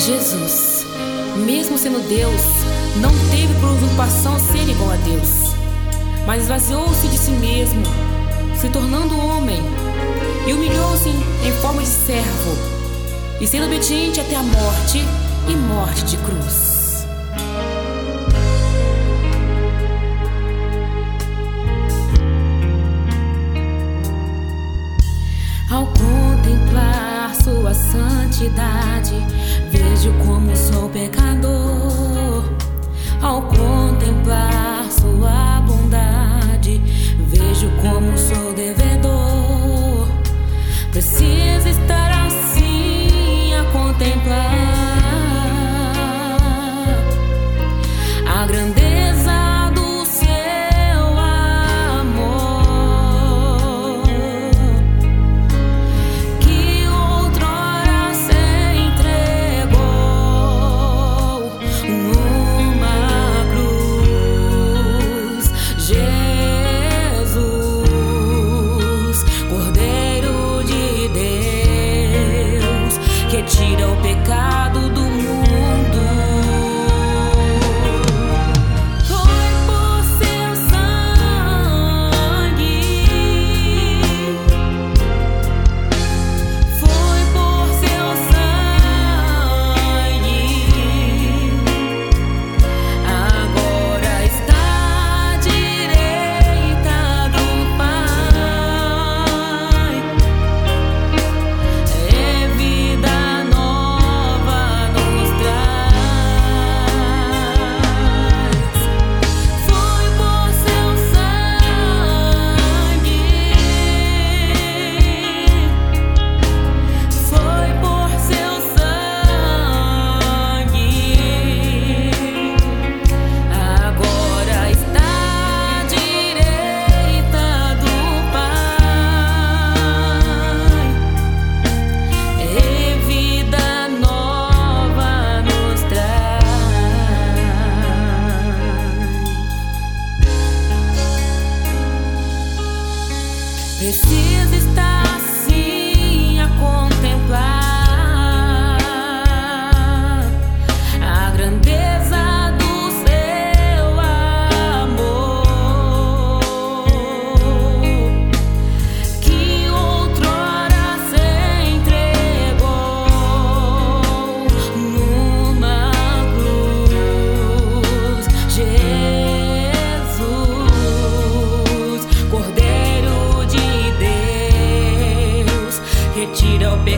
Jesus, mesmo sendo Deus, não teve por usurpação ser igual a Deus, mas esvaziou-se de si mesmo, se tornando homem, e humilhou-se em forma de servo, e sendo obediente até a morte e morte de cruz. Ao contemplar sua santidade, vejo como sou pecador. Ao contemplar sua bondade, vejo como sou devedor. Preciso estar assim a contemplar a grandeza do seu amor, que outrora se entregou numa cruz. Jesus, Cordeiro de Deus, que tira o pecado do mundo. Preciso estar assim a contemplar a grandeza do seu amor, que outrora se entregou numa cruz. Jesus, Cordeiro de Deus, retira o pecado